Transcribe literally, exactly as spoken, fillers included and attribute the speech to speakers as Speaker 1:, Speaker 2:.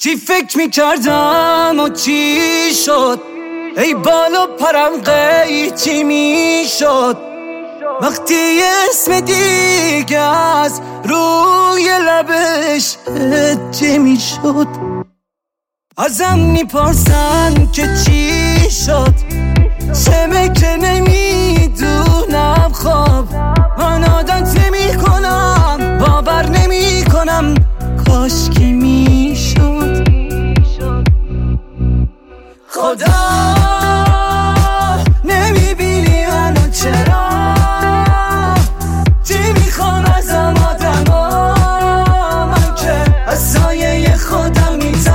Speaker 1: چی فکر میکردم و چی شد، ای بالا پرم قیچی میشد وقتی اسم دیگه از روی لبش هجی میشد. ازم میپرسن که چی شد، چمه که نمیدونم. خب من عادت نمی کنم، باور نمی کنم، کاش که میشد. خدا نمیبینی منو چرا، چی میخوام ازم آدم ها، من که از سایه خودم میتونم